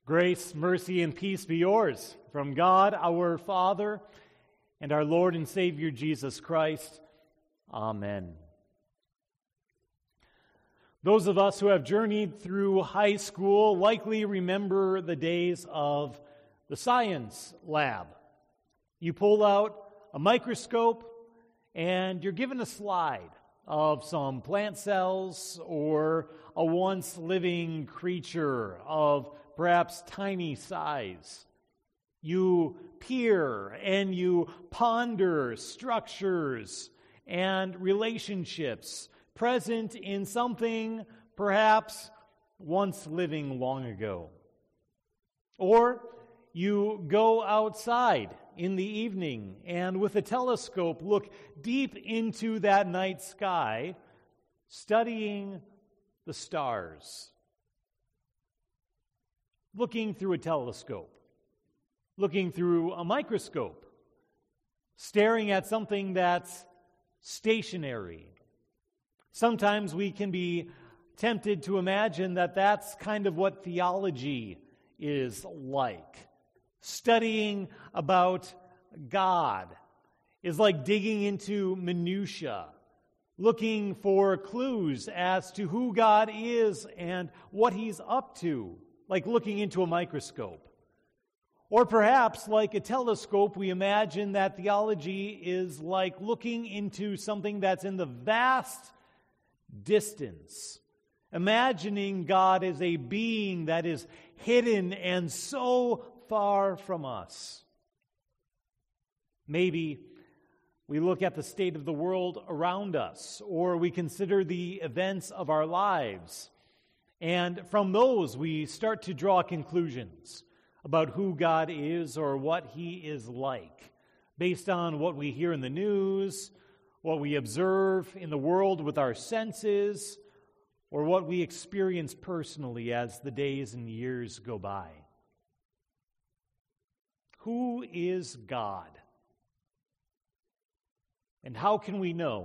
Grace, mercy, and peace be yours from God our Father and our Lord and Savior Jesus Christ. Amen. Those of us who have journeyed through high school likely remember the days of the science lab. You pull out a microscope and you're given a slide of some plant cells or a once living creature of perhaps tiny size. You peer and you ponder structures and relationships present in something perhaps once living long ago. Or you go outside in the evening and with a telescope look deep into that night sky, studying the stars. Looking through a telescope, looking through a microscope, staring at something that's stationary. Sometimes we can be tempted to imagine that that's kind of what theology is like. Studying about God is like digging into minutia, looking for clues as to who God is and what He's up to, like looking into a microscope. Or perhaps, like a telescope, we imagine that theology is like looking into something that's in the vast distance, imagining God as a being that is hidden and so far from us. Maybe we look at the state of the world around us, or we consider the events of our lives, and from those we start to draw conclusions about who God is or what He is like, based on what we hear in the news, what we observe in the world with our senses, or what we experience personally as the days and years go by. Who is God? And how can we know?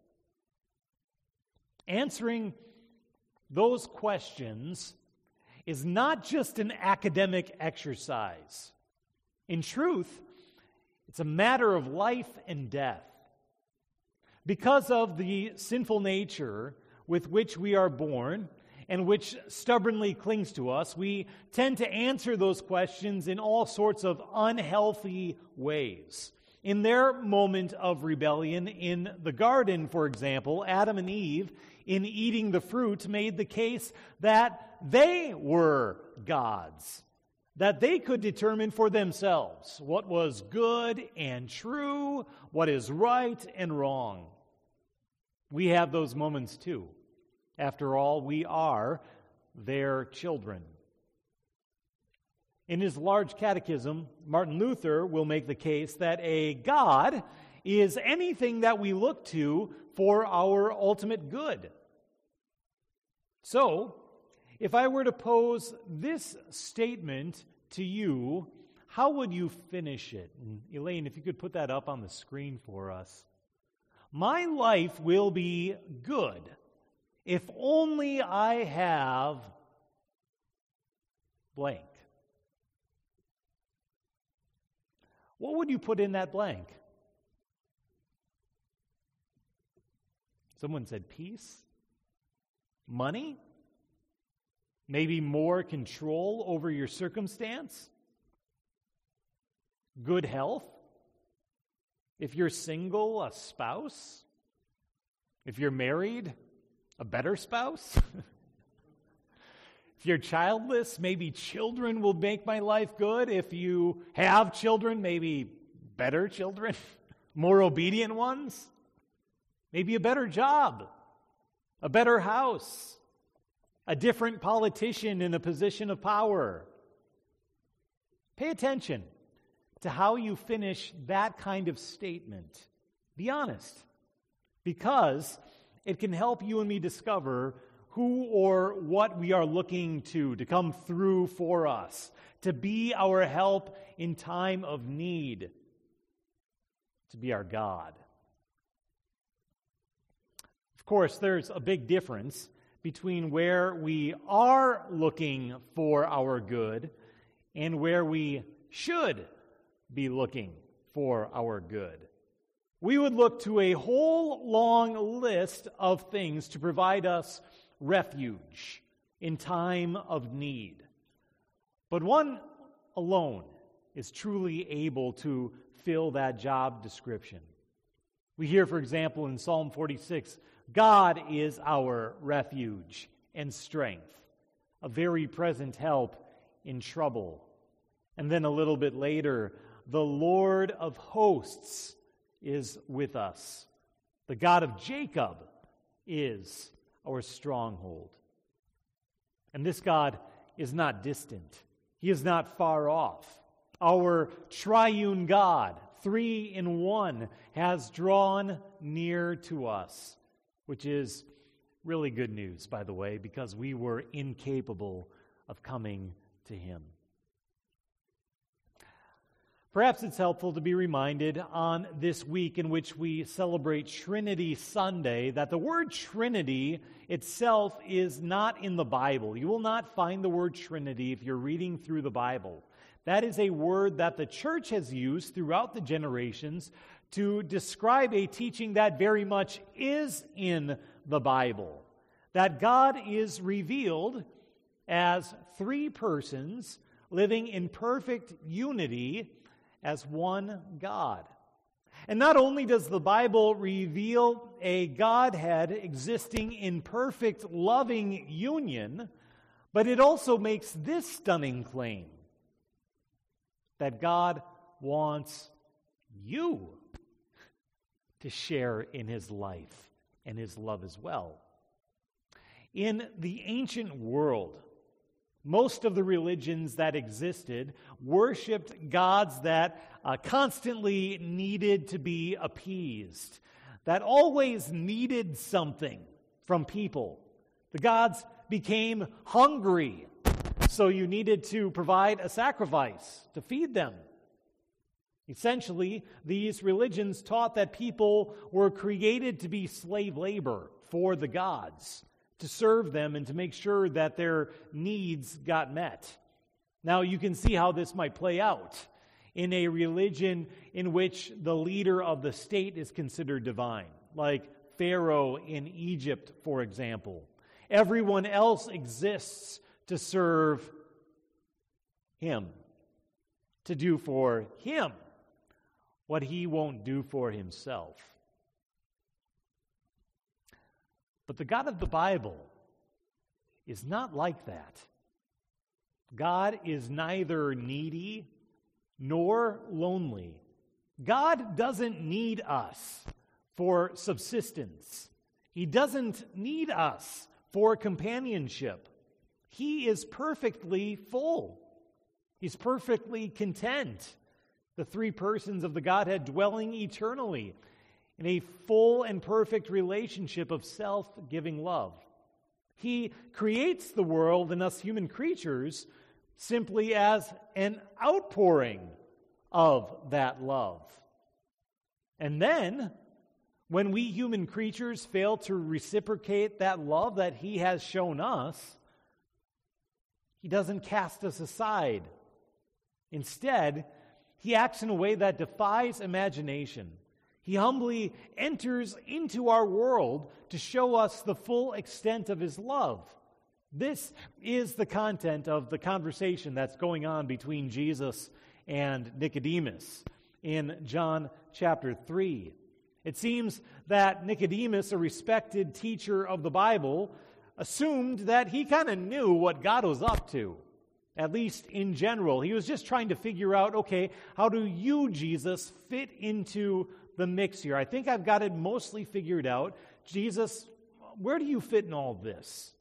Answering those questions is not just an academic exercise. In truth, it's a matter of life and death. Because of the sinful nature with which we are born and which stubbornly clings to us, we tend to answer those questions in all sorts of unhealthy ways. In their moment of rebellion in the garden, for example, Adam and Eve, in eating the fruit, made the case that they were gods, that they could determine for themselves what was good and true, what is right and wrong. We have those moments too. After all, we are their children. In his large catechism, Martin Luther will make the case that a God is anything that we look to for our ultimate good. So, if I were to pose this statement to you, how would you finish it? And Elaine, if you could put that up on the screen for us. My life will be good if only I have blank. What would you put in that blank? Someone said peace, money, maybe more control over your circumstance, good health. If you're single, a spouse. If you're married, a better spouse. If you're childless, maybe children will make my life good. If you have children, maybe better children, more obedient ones. Maybe a better job, a better house, a different politician in a position of power. Pay attention to how you finish that kind of statement. Be honest, because it can help you and me discover who or what we are looking to come through for us, to be our help in time of need, to be our God. Of course, there's a big difference between where we are looking for our good and where we should be looking for our good. We would look to a whole long list of things to provide us refuge in time of need. But one alone is truly able to fill that job description. We hear, for example, in Psalm 46, God is our refuge and strength, a very present help in trouble. And then a little bit later, the Lord of hosts is with us. The God of Jacob is our stronghold. And this God is not distant. He is not far off. Our triune God, 3 in 1, has drawn near to us, which is really good news, by the way, because we were incapable of coming to him. Perhaps it's helpful to be reminded on this week in which we celebrate Trinity Sunday that the word Trinity itself is not in the Bible. You will not find the word Trinity if you're reading through the Bible. That is a word that the church has used throughout the generations to describe a teaching that very much is in the Bible. That God is revealed as 3 persons living in perfect unity as one God. And not only does the Bible reveal a Godhead existing in perfect loving union, but it also makes this stunning claim that God wants you to share in his life and his love as well. In the ancient world, most of the religions that existed worshipped gods that constantly needed to be appeased, that always needed something from people. The gods became hungry, so you needed to provide a sacrifice to feed them. Essentially, these religions taught that people were created to be slave labor for the gods, to serve them and to make sure that their needs got met. Now, you can see how this might play out in a religion in which the leader of the state is considered divine, like Pharaoh in Egypt, for example. Everyone else exists to serve him, to do for him what he won't do for himself. But the God of the Bible is not like that. God is neither needy nor lonely. God doesn't need us for subsistence. He doesn't need us for companionship. He is perfectly full. He's perfectly content. The 3 persons of the Godhead dwelling eternally in a full and perfect relationship of self-giving love. He creates the world and us human creatures simply as an outpouring of that love. And then, when we human creatures fail to reciprocate that love that he has shown us, he doesn't cast us aside. Instead, he acts in a way that defies imagination. He humbly enters into our world to show us the full extent of his love. This is the content of the conversation that's going on between Jesus and Nicodemus in John chapter 3. It seems that Nicodemus, a respected teacher of the Bible, assumed that he kind of knew what God was up to, at least in general. He was just trying to figure out, okay, how do you, Jesus, fit into the mix here? I think I've got it mostly figured out. Jesus, where do you fit in all this?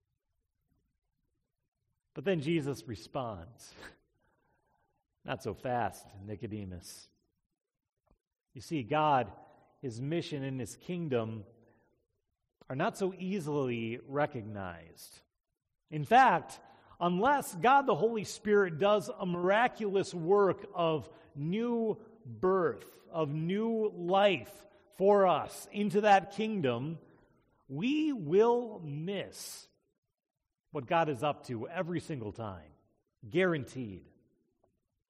But then Jesus responds, not so fast, Nicodemus. You see, God, his mission and his kingdom are not so easily recognized. In fact, unless God the Holy Spirit does a miraculous work of new birth, of new life for us into that kingdom, we will miss what God is up to every single time. Guaranteed.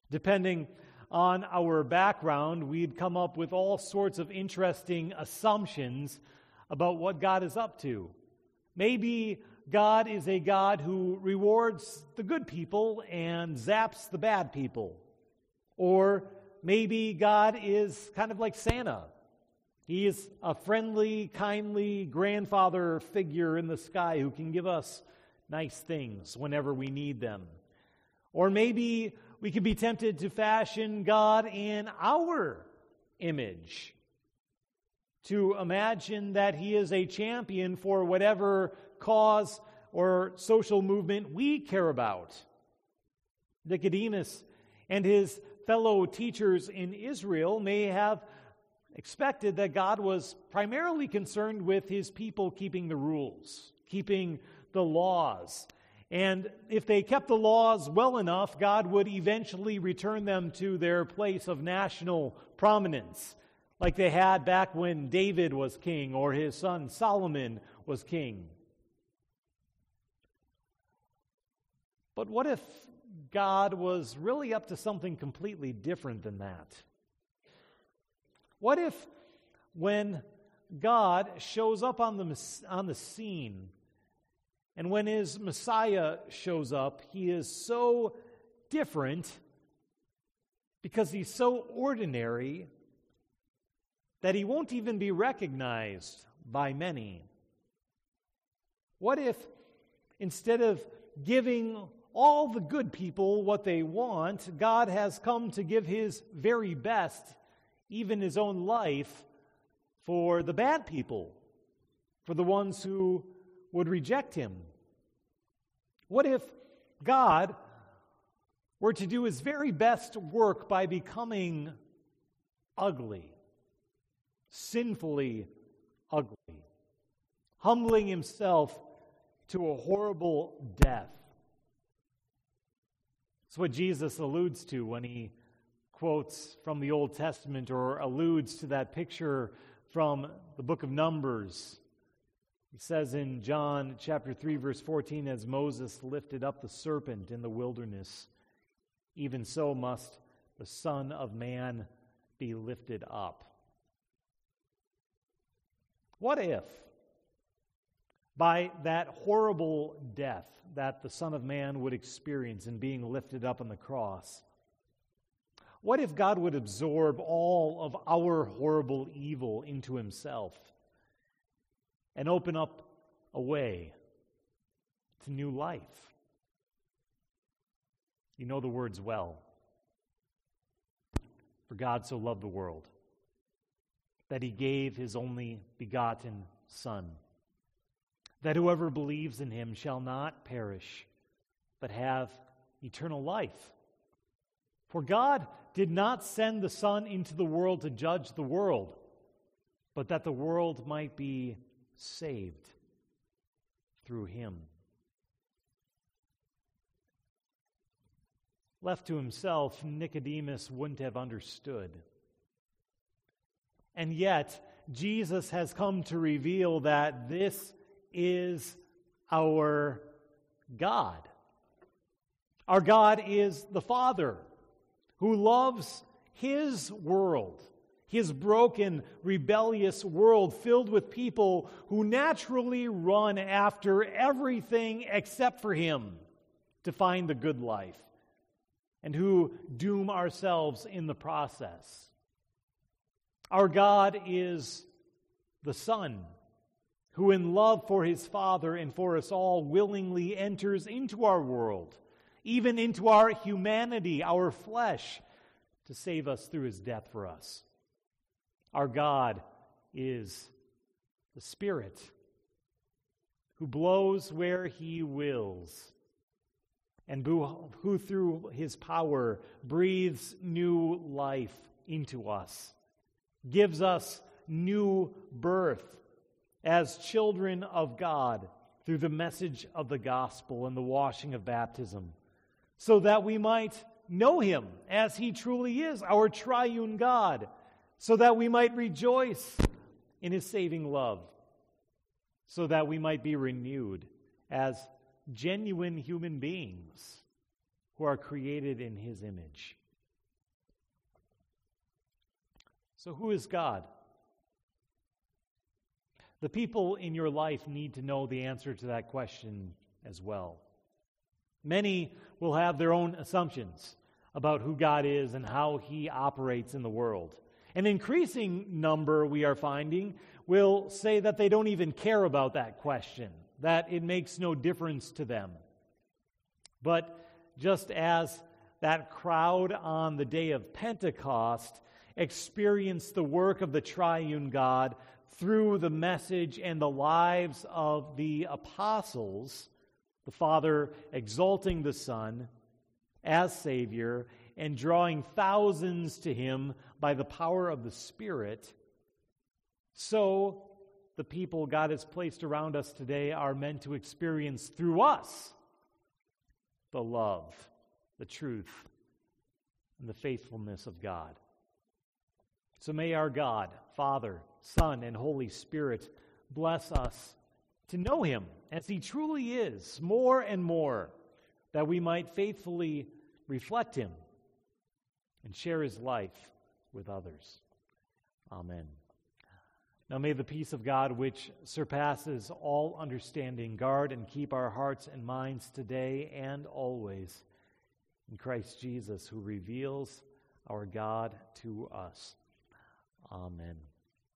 Depending on our background, we'd come up with all sorts of interesting assumptions about what God is up to. Maybe God is a God who rewards the good people and zaps the bad people. Or maybe God is kind of like Santa. He is a friendly, kindly grandfather figure in the sky who can give us nice things whenever we need them. Or maybe we could be tempted to fashion God in our image, to imagine that He is a champion for whatever cause or social movement we care about. Nicodemus and his fellow teachers in Israel may have expected that God was primarily concerned with His people keeping the rules, keeping the laws. And if they kept the laws well enough, God would eventually return them to their place of national prominence, like they had back when David was king or his son Solomon was king. But what if God was really up to something completely different than that? What if when God shows up on the scene, and when His Messiah shows up, He is so different because He's so ordinary that He won't even be recognized by many? What if instead of giving all the good people what they want, God has come to give His very best, even His own life, for the bad people, for the ones who would reject Him? What if God were to do His very best work by becoming ugly, sinfully ugly, humbling Himself to a horrible death? It's what Jesus alludes to when He quotes from the Old Testament or alludes to that picture from the book of Numbers. He says in John chapter 3, verse 14, as Moses lifted up the serpent in the wilderness, even so must the Son of Man be lifted up. What if, by that horrible death that the Son of Man would experience in being lifted up on the cross, what if God would absorb all of our horrible evil into Himself and open up a way to new life? You know the words well. For God so loved the world that He gave His only begotten Son, that whoever believes in Him shall not perish, but have eternal life. For God did not send the Son into the world to judge the world, but that the world might be saved through Him. Left to himself, Nicodemus wouldn't have understood. And yet, Jesus has come to reveal that this is our God. Our God is the Father who loves His world, His broken, rebellious world filled with people who naturally run after everything except for Him to find the good life, and who doom ourselves in the process. Our God is the Son, who in love for His Father and for us all willingly enters into our world, even into our humanity, our flesh, to save us through His death for us. Our God is the Spirit, who blows where He wills, and who through His power breathes new life into us, gives us new birth as children of God through the message of the gospel and the washing of baptism, so that we might know Him as He truly is, our triune God, so that we might rejoice in His saving love, so that we might be renewed as genuine human beings who are created in His image. So who is God? The people in your life need to know the answer to that question as well. Many will have their own assumptions about who God is and how He operates in the world. An increasing number, we are finding, will say that they don't even care about that question, that it makes no difference to them. But just as that crowd on the day of Pentecost experienced the work of the triune God through the message and the lives of the apostles, the Father exalting the Son as Savior and drawing thousands to Him by the power of the Spirit, so the people God has placed around us today are meant to experience through us the love, the truth, and the faithfulness of God. So may our God, Father, Son, and Holy Spirit bless us to know Him as He truly is, more and more, that we might faithfully reflect Him and share His life with others. Amen. Now may the peace of God, which surpasses all understanding, guard and keep our hearts and minds today and always in Christ Jesus, who reveals our God to us. Amen.